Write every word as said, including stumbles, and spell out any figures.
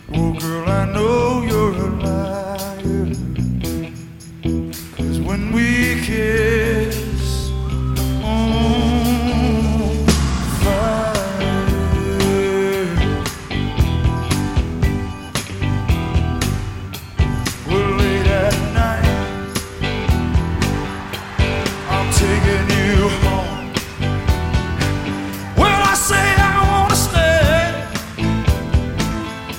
Oh, girl, I know you're a liar. 'Cause when we kiss on fire, well, late at night, I'm taking you.